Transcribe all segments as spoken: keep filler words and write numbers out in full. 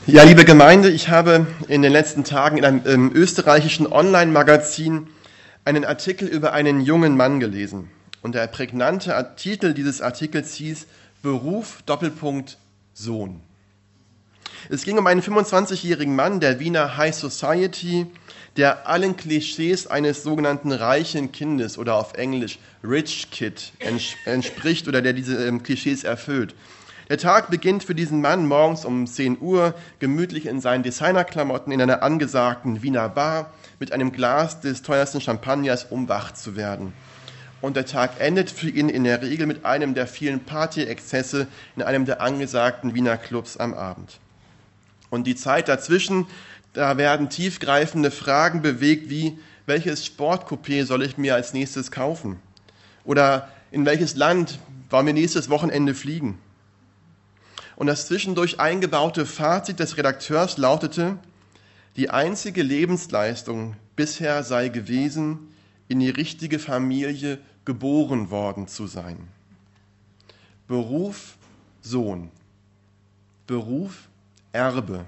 Ja, liebe Gemeinde, ich habe in den letzten Tagen in einem ähm, österreichischen Online-Magazin einen Artikel über einen jungen Mann gelesen. Und der prägnante Titel dieses Artikels hieß Beruf Doppelpunkt Sohn. Es ging um einen fünfundzwanzigjährigen Mann der Wiener High Society, der allen Klischees eines sogenannten reichen Kindes oder auf Englisch Rich Kid entspricht oder der diese ähm, Klischees erfüllt. Der Tag beginnt für diesen Mann morgens um zehn Uhr, gemütlich in seinen Designerklamotten in einer angesagten Wiener Bar mit einem Glas des teuersten Champagners, um wach zu werden. Und der Tag endet für ihn in der Regel mit einem der vielen Party-Exzesse in einem der angesagten Wiener Clubs am Abend. Und die Zeit dazwischen, da werden tiefgreifende Fragen bewegt, wie, welches Sportcoupé soll ich mir als nächstes kaufen? Oder in welches Land wollen wir nächstes Wochenende fliegen? Und das zwischendurch eingebaute Fazit des Redakteurs lautete, die einzige Lebensleistung bisher sei gewesen, in die richtige Familie geboren worden zu sein. Beruf Sohn, Beruf Erbe.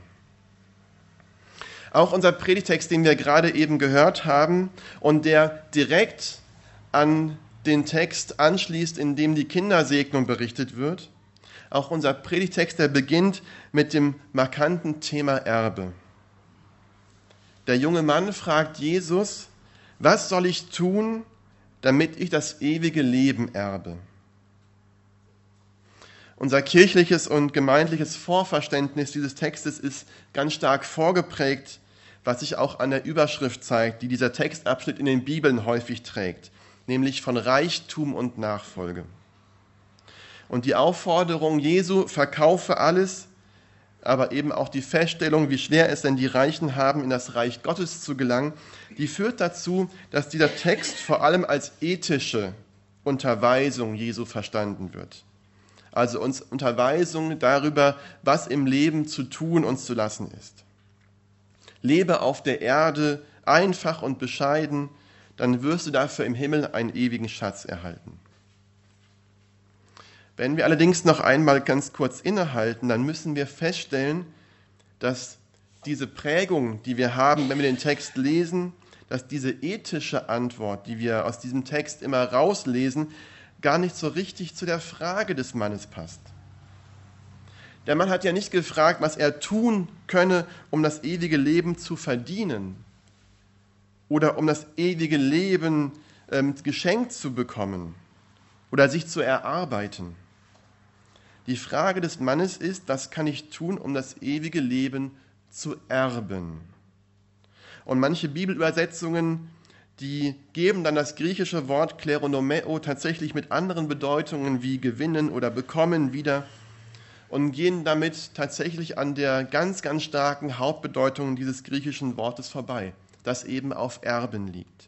Auch unser Predigtext, den wir gerade eben gehört haben und der direkt an den Text anschließt, in dem die Kindersegnung berichtet wird, auch unser Predigtext, der beginnt mit dem markanten Thema Erbe. Der junge Mann fragt Jesus, was soll ich tun, damit ich das ewige Leben erbe? Unser kirchliches und gemeindliches Vorverständnis dieses Textes ist ganz stark vorgeprägt, was sich auch an der Überschrift zeigt, die dieser Textabschnitt in den Bibeln häufig trägt, nämlich von Reichtum und Nachfolge. Und die Aufforderung Jesu, verkaufe alles, aber eben auch die Feststellung, wie schwer es denn die Reichen haben, in das Reich Gottes zu gelangen, die führt dazu, dass dieser Text vor allem als ethische Unterweisung Jesu verstanden wird. Also uns Unterweisung darüber, was im Leben zu tun und zu lassen ist. Lebe auf der Erde einfach und bescheiden, dann wirst du dafür im Himmel einen ewigen Schatz erhalten. Wenn wir allerdings noch einmal ganz kurz innehalten, dann müssen wir feststellen, dass diese Prägung, die wir haben, wenn wir den Text lesen, dass diese ethische Antwort, die wir aus diesem Text immer rauslesen, gar nicht so richtig zu der Frage des Mannes passt. Der Mann hat ja nicht gefragt, was er tun könne, um das ewige Leben zu verdienen oder um das ewige Leben ähm, geschenkt zu bekommen oder sich zu erarbeiten. Die Frage des Mannes ist, was kann ich tun, um das ewige Leben zu erben? Und manche Bibelübersetzungen, die geben dann das griechische Wort kleronomeo tatsächlich mit anderen Bedeutungen wie gewinnen oder bekommen wieder und gehen damit tatsächlich an der ganz, ganz starken Hauptbedeutung dieses griechischen Wortes vorbei, das eben auf Erben liegt.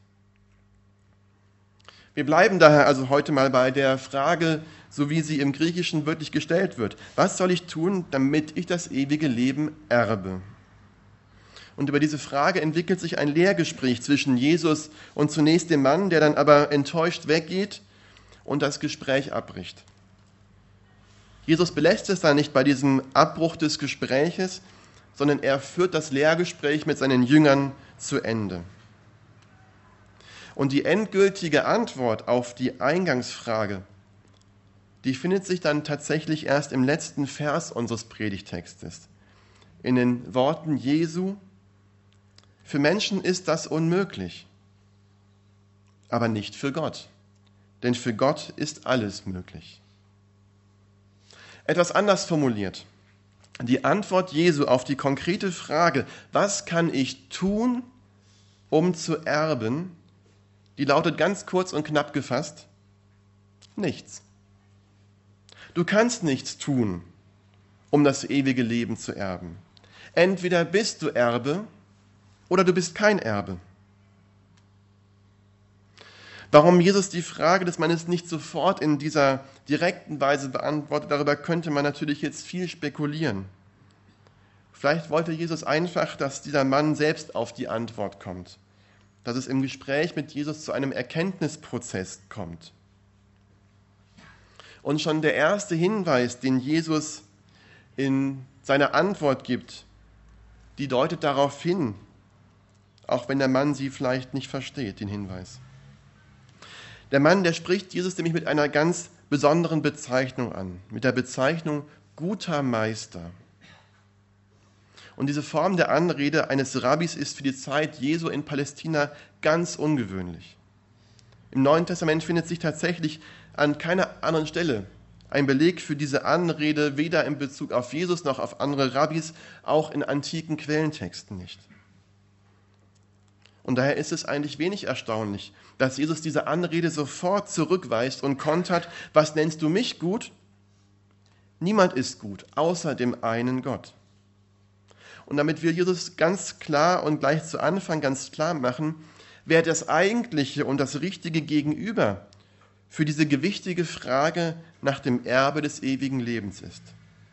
Wir bleiben daher also heute mal bei der Frage, so wie sie im Griechischen wirklich gestellt wird. Was soll ich tun, damit ich das ewige Leben erbe? Und über diese Frage entwickelt sich ein Lehrgespräch zwischen Jesus und zunächst dem Mann, der dann aber enttäuscht weggeht und das Gespräch abbricht. Jesus belässt es dann nicht bei diesem Abbruch des Gespräches, sondern er führt das Lehrgespräch mit seinen Jüngern zu Ende. Und die endgültige Antwort auf die Eingangsfrage, die findet sich dann tatsächlich erst im letzten Vers unseres Predigtextes. In den Worten Jesu, für Menschen ist das unmöglich, aber nicht für Gott, denn für Gott ist alles möglich. Etwas anders formuliert, die Antwort Jesu auf die konkrete Frage, was kann ich tun, um zu erben, die lautet ganz kurz und knapp gefasst, nichts. Du kannst nichts tun, um das ewige Leben zu erben. Entweder bist du Erbe oder du bist kein Erbe. Warum Jesus die Frage des Mannes nicht sofort in dieser direkten Weise beantwortet, darüber könnte man natürlich jetzt viel spekulieren. Vielleicht wollte Jesus einfach, dass dieser Mann selbst auf die Antwort kommt, dass es im Gespräch mit Jesus zu einem Erkenntnisprozess kommt. Und schon der erste Hinweis, den Jesus in seiner Antwort gibt, die deutet darauf hin, auch wenn der Mann sie vielleicht nicht versteht, den Hinweis. Der Mann, der spricht Jesus nämlich mit einer ganz besonderen Bezeichnung an, mit der Bezeichnung guter Meister. Und diese Form der Anrede eines Rabbis ist für die Zeit Jesu in Palästina ganz ungewöhnlich. Im Neuen Testament findet sich tatsächlich an keiner anderen Stelle ein Beleg für diese Anrede, weder in Bezug auf Jesus noch auf andere Rabbis, auch in antiken Quellentexten nicht. Und daher ist es eigentlich wenig erstaunlich, dass Jesus diese Anrede sofort zurückweist und kontert: Was nennst du mich gut? Niemand ist gut, außer dem einen Gott. Und damit will Jesus ganz klar und gleich zu Anfang ganz klar machen, wer das eigentliche und das richtige Gegenüber für diese gewichtige Frage nach dem Erbe des ewigen Lebens ist.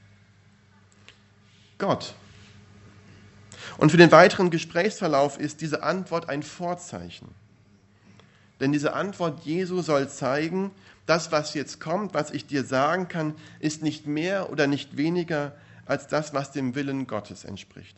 Gott. Und für den weiteren Gesprächsverlauf ist diese Antwort ein Vorzeichen. Denn diese Antwort Jesu soll zeigen, das, was jetzt kommt, was ich dir sagen kann, ist nicht mehr oder nicht weniger als das, was dem Willen Gottes entspricht.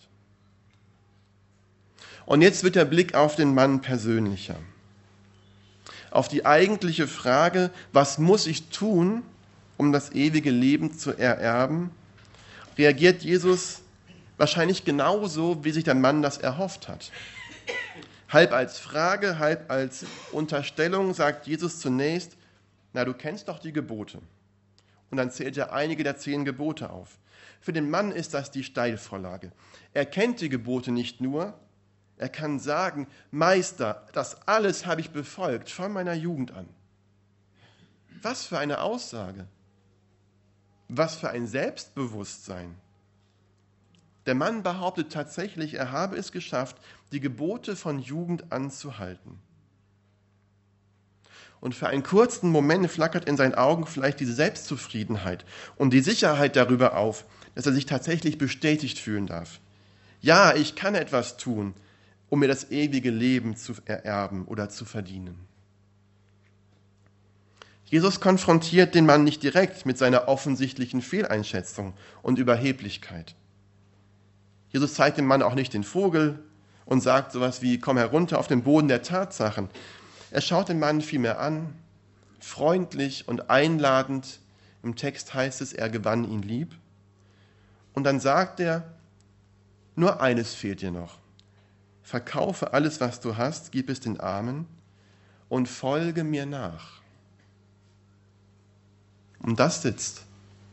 Und jetzt wird der Blick auf den Mann persönlicher. Auf die eigentliche Frage, was muss ich tun, um das ewige Leben zu ererben, reagiert Jesus wahrscheinlich genauso, wie sich der Mann das erhofft hat. Halb als Frage, halb als Unterstellung sagt Jesus zunächst: Na, du kennst doch die Gebote. Und dann zählt er einige der zehn Gebote auf. Für den Mann ist das die Steilvorlage. Er kennt die Gebote nicht nur, er kann sagen: Meister, das alles habe ich befolgt von meiner Jugend an. Was für eine Aussage! Was für ein Selbstbewusstsein! Der Mann behauptet tatsächlich, er habe es geschafft, die Gebote von Jugend an zu halten. Und für einen kurzen Moment flackert in seinen Augen vielleicht diese Selbstzufriedenheit und die Sicherheit darüber auf, dass er sich tatsächlich bestätigt fühlen darf. Ja, ich kann etwas tun, um mir das ewige Leben zu ererben oder zu verdienen. Jesus konfrontiert den Mann nicht direkt mit seiner offensichtlichen Fehleinschätzung und Überheblichkeit. Jesus zeigt dem Mann auch nicht den Vogel und sagt sowas wie: Komm herunter auf den Boden der Tatsachen. Er schaut den Mann vielmehr an, freundlich und einladend. Im Text heißt es, er gewann ihn lieb. Und dann sagt er: Nur eines fehlt dir noch. Verkaufe alles, was du hast, gib es den Armen und folge mir nach. Und das sitzt.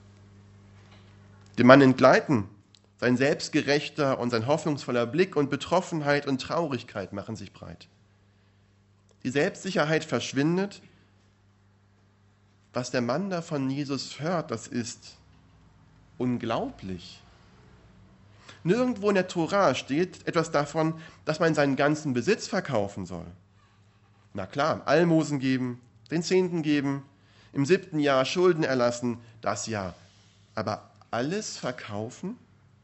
Dem Mann entgleiten sein selbstgerechter und sein hoffnungsvoller Blick, und Betroffenheit und Traurigkeit machen sich breit. Die Selbstsicherheit verschwindet. Was der Mann da von Jesus hört, das ist unglaublich. Nirgendwo in der Tora steht etwas davon, dass man seinen ganzen Besitz verkaufen soll. Na klar, Almosen geben, den Zehnten geben, im siebten Jahr Schulden erlassen, das ja. Aber alles verkaufen?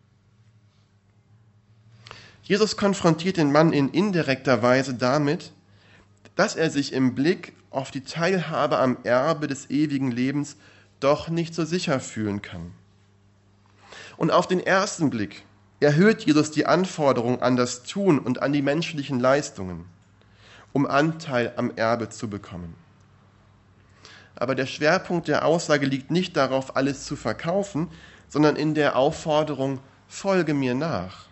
Jesus konfrontiert den Mann in indirekter Weise damit, dass er sich im Blick auf die Teilhabe am Erbe des ewigen Lebens doch nicht so sicher fühlen kann. Und auf den ersten Blick erhöht Jesus die Anforderung an das Tun und an die menschlichen Leistungen, um Anteil am Erbe zu bekommen. Aber der Schwerpunkt der Aussage liegt nicht darauf, alles zu verkaufen, sondern in der Aufforderung: Folge mir nach.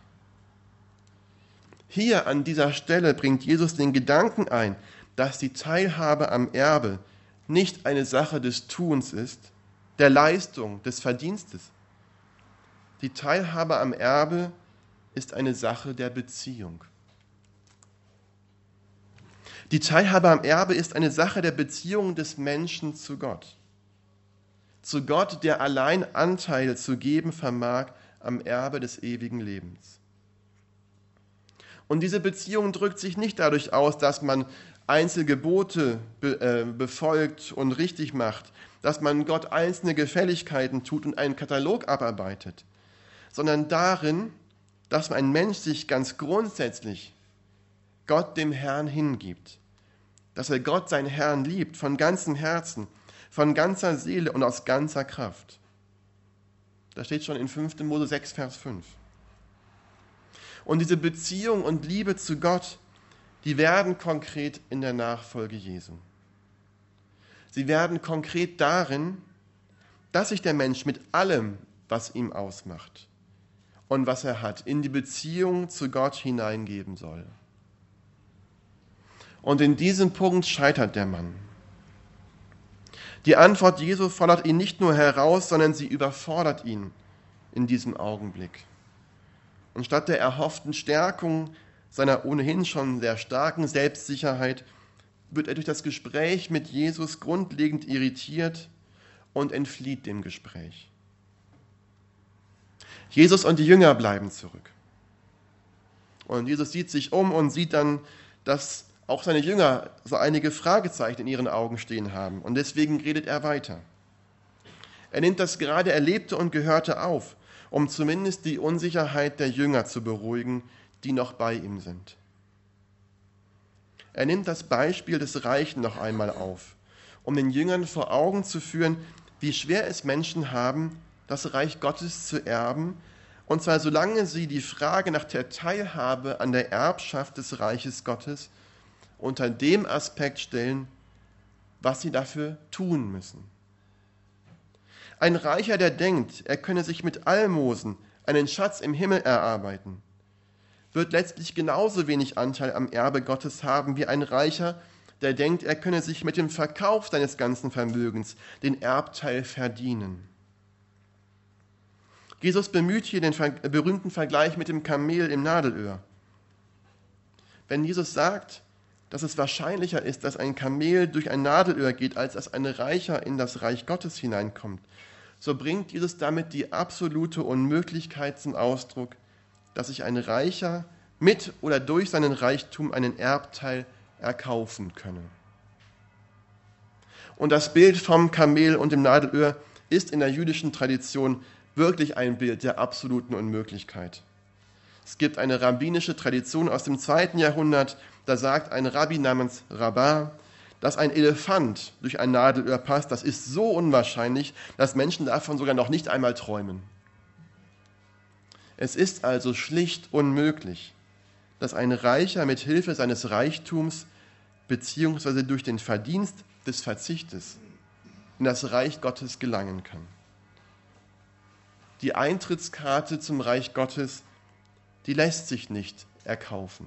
Hier an dieser Stelle bringt Jesus den Gedanken ein, dass die Teilhabe am Erbe nicht eine Sache des Tuns ist, der Leistung, des Verdienstes. Die Teilhabe am Erbe ist eine Sache der Beziehung. Die Teilhabe am Erbe ist eine Sache der Beziehung des Menschen zu Gott. Zu Gott, der allein Anteil zu geben vermag am Erbe des ewigen Lebens. Und diese Beziehung drückt sich nicht dadurch aus, dass man Einzelgebote be, äh, befolgt und richtig macht, dass man Gott einzelne Gefälligkeiten tut und einen Katalog abarbeitet, sondern darin, dass ein Mensch sich ganz grundsätzlich Gott dem Herrn hingibt, dass er Gott, seinen Herrn, liebt von ganzem Herzen, von ganzer Seele und aus ganzer Kraft. Das steht schon in fünften Mose sechs, Vers fünf. Und diese Beziehung und Liebe zu Gott, die werden konkret in der Nachfolge Jesu. Sie werden konkret darin, dass sich der Mensch mit allem, was ihm ausmacht und was er hat, in die Beziehung zu Gott hineingeben soll. Und in diesem Punkt scheitert der Mann. Die Antwort Jesu fordert ihn nicht nur heraus, sondern sie überfordert ihn in diesem Augenblick. Und statt der erhofften Stärkung seiner ohnehin schon sehr starken Selbstsicherheit wird er durch das Gespräch mit Jesus grundlegend irritiert und entflieht dem Gespräch. Jesus und die Jünger bleiben zurück. Und Jesus sieht sich um und sieht dann, dass auch seine Jünger so einige Fragezeichen in ihren Augen stehen haben. Und deswegen redet er weiter. Er nimmt das gerade Erlebte und Gehörte auf, um zumindest die Unsicherheit der Jünger zu beruhigen, die noch bei ihm sind. Er nimmt das Beispiel des Reichen noch einmal auf, um den Jüngern vor Augen zu führen, wie schwer es Menschen haben, das Reich Gottes zu erben, und zwar solange sie die Frage nach der Teilhabe an der Erbschaft des Reiches Gottes unter dem Aspekt stellen, was sie dafür tun müssen. Ein Reicher, der denkt, er könne sich mit Almosen einen Schatz im Himmel erarbeiten, wird letztlich genauso wenig Anteil am Erbe Gottes haben wie ein Reicher, der denkt, er könne sich mit dem Verkauf seines ganzen Vermögens den Erbteil verdienen. Jesus bemüht hier den berühmten Vergleich mit dem Kamel im Nadelöhr. Wenn Jesus sagt, dass es wahrscheinlicher ist, dass ein Kamel durch ein Nadelöhr geht, als dass ein Reicher in das Reich Gottes hineinkommt, so bringt Jesus damit die absolute Unmöglichkeit zum Ausdruck, dass sich ein Reicher mit oder durch seinen Reichtum einen Erbteil erkaufen könne. Und das Bild vom Kamel und dem Nadelöhr ist in der jüdischen Tradition wirklich ein Bild der absoluten Unmöglichkeit. Es gibt eine rabbinische Tradition aus dem zweiten Jahrhundert, da sagt ein Rabbi namens Rabbah, dass ein Elefant durch ein Nadelöhr passt. Das ist so unwahrscheinlich, dass Menschen davon sogar noch nicht einmal träumen. Es ist also schlicht unmöglich, dass ein Reicher mit Hilfe seines Reichtums bzw. durch den Verdienst des Verzichtes in das Reich Gottes gelangen kann. Die Eintrittskarte zum Reich Gottes, die lässt sich nicht erkaufen.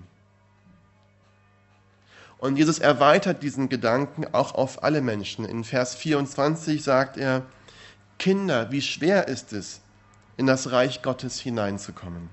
Und Jesus erweitert diesen Gedanken auch auf alle Menschen. In Vers vierundzwanzig sagt er, Kinder, wie schwer ist es, in das Reich Gottes hineinzukommen.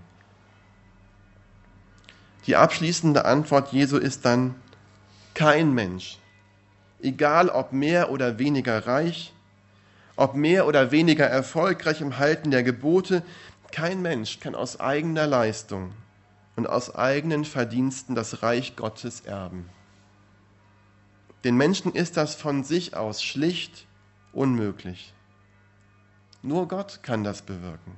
Die abschließende Antwort Jesu ist dann, kein Mensch, egal ob mehr oder weniger reich, ob mehr oder weniger erfolgreich im Halten der Gebote, kein Mensch kann aus eigener Leistung und aus eigenen Verdiensten das Reich Gottes erben. Den Menschen ist das von sich aus schlicht unmöglich. Nur Gott kann das bewirken.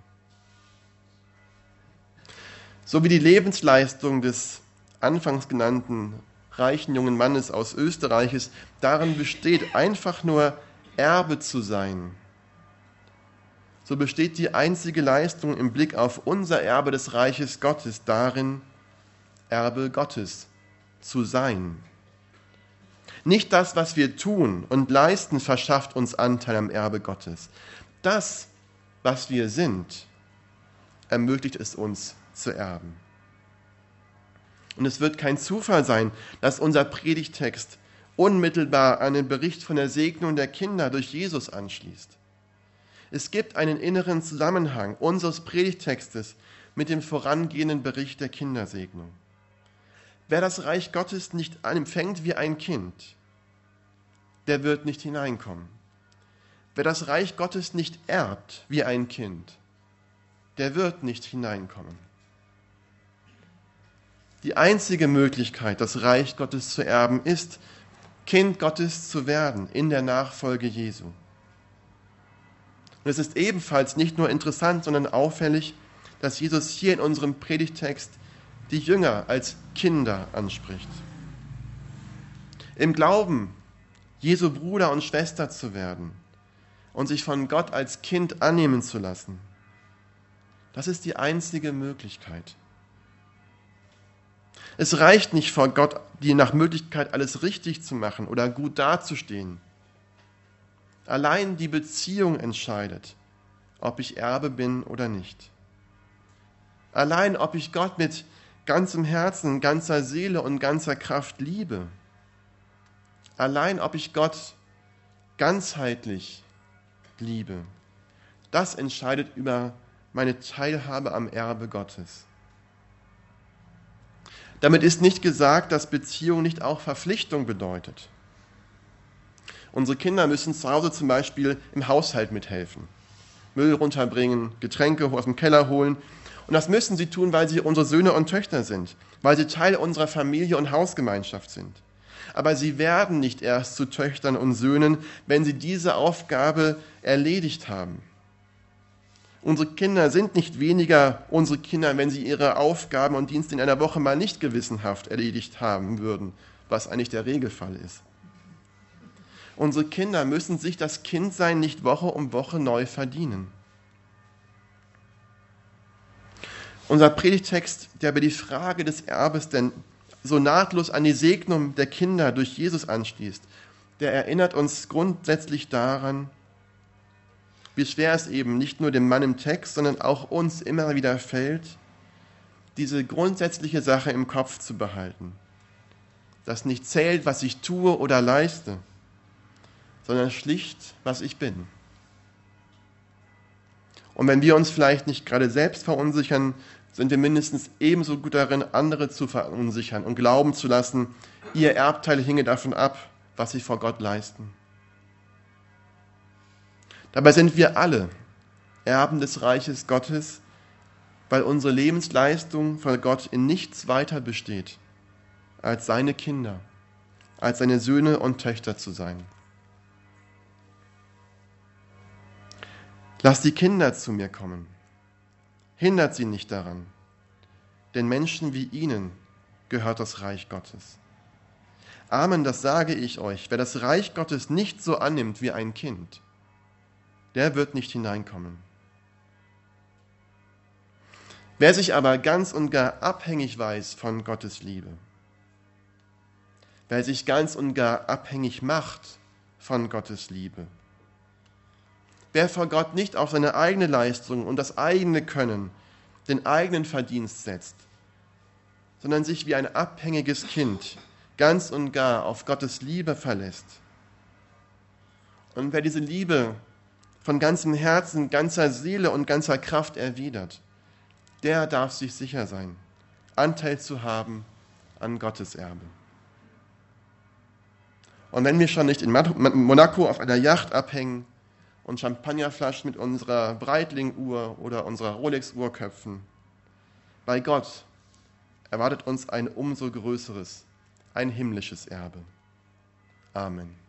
So wie die Lebensleistung des anfangs genannten reichen jungen Mannes aus Österreiches darin besteht, einfach nur Erbe zu sein, so besteht die einzige Leistung im Blick auf unser Erbe des Reiches Gottes darin, Erbe Gottes zu sein. Nicht das, was wir tun und leisten, verschafft uns Anteil am Erbe Gottes. Das, was wir sind, ermöglicht es uns zu erben. Und es wird kein Zufall sein, dass unser Predigtext unmittelbar an den Bericht von der Segnung der Kinder durch Jesus anschließt. Es gibt einen inneren Zusammenhang unseres Predigtextes mit dem vorangehenden Bericht der Kindersegnung. Wer das Reich Gottes nicht empfängt wie ein Kind, der wird nicht hineinkommen. Wer das Reich Gottes nicht erbt wie ein Kind, der wird nicht hineinkommen. Die einzige Möglichkeit, das Reich Gottes zu erben, ist, Kind Gottes zu werden in der Nachfolge Jesu. Und es ist ebenfalls nicht nur interessant, sondern auffällig, dass Jesus hier in unserem Predigtext die Jünger als Kinder anspricht. Im Glauben, Jesu Bruder und Schwester zu werden und sich von Gott als Kind annehmen zu lassen, das ist die einzige Möglichkeit. Es reicht nicht vor Gott, dir nach Möglichkeit alles richtig zu machen oder gut dazustehen. Allein die Beziehung entscheidet, ob ich Erbe bin oder nicht. Allein, ob ich Gott mit ganzem Herzen, ganzer Seele und ganzer Kraft liebe. Allein, ob ich Gott ganzheitlich liebe. Das entscheidet über meine Teilhabe am Erbe Gottes. Damit ist nicht gesagt, dass Beziehung nicht auch Verpflichtung bedeutet. Unsere Kinder müssen zu Hause zum Beispiel im Haushalt mithelfen. Müll runterbringen, Getränke aus dem Keller holen. Und das müssen sie tun, weil sie unsere Söhne und Töchter sind, weil sie Teil unserer Familie und Hausgemeinschaft sind. Aber sie werden nicht erst zu Töchtern und Söhnen, wenn sie diese Aufgabe erledigt haben. Unsere Kinder sind nicht weniger unsere Kinder, wenn sie ihre Aufgaben und Dienste in einer Woche mal nicht gewissenhaft erledigt haben würden, was eigentlich der Regelfall ist. Unsere Kinder müssen sich das Kindsein nicht Woche um Woche neu verdienen. Unser Predigtext, der über die Frage des Erbes denn so nahtlos an die Segnung der Kinder durch Jesus anschließt, der erinnert uns grundsätzlich daran, wie schwer es eben nicht nur dem Mann im Text, sondern auch uns immer wieder fällt, diese grundsätzliche Sache im Kopf zu behalten. Dass nicht zählt, was ich tue oder leiste, sondern schlicht, was ich bin. Und wenn wir uns vielleicht nicht gerade selbst verunsichern, sind wir mindestens ebenso gut darin, andere zu verunsichern und glauben zu lassen, ihr Erbteil hinge davon ab, was sie vor Gott leisten. Dabei sind wir alle Erben des Reiches Gottes, weil unsere Lebensleistung vor Gott in nichts weiter besteht, als seine Kinder, als seine Söhne und Töchter zu sein. Lasst die Kinder zu mir kommen. Hindert sie nicht daran, denn Menschen wie ihnen gehört das Reich Gottes. Amen, das sage ich euch, wer das Reich Gottes nicht so annimmt wie ein Kind, der wird nicht hineinkommen. Wer sich aber ganz und gar abhängig weiß von Gottes Liebe, wer sich ganz und gar abhängig macht von Gottes Liebe, wer vor Gott nicht auf seine eigene Leistung und das eigene Können, den eigenen Verdienst setzt, sondern sich wie ein abhängiges Kind ganz und gar auf Gottes Liebe verlässt. Und wer diese Liebe von ganzem Herzen, ganzer Seele und ganzer Kraft erwidert, der darf sich sicher sein, Anteil zu haben an Gottes Erbe. Und wenn wir schon nicht in Monaco auf einer Yacht abhängen und Champagnerflaschen mit unserer Breitling-Uhr oder unserer Rolex-Uhr köpfen, bei Gott erwartet uns ein umso größeres, ein himmlisches Erbe. Amen.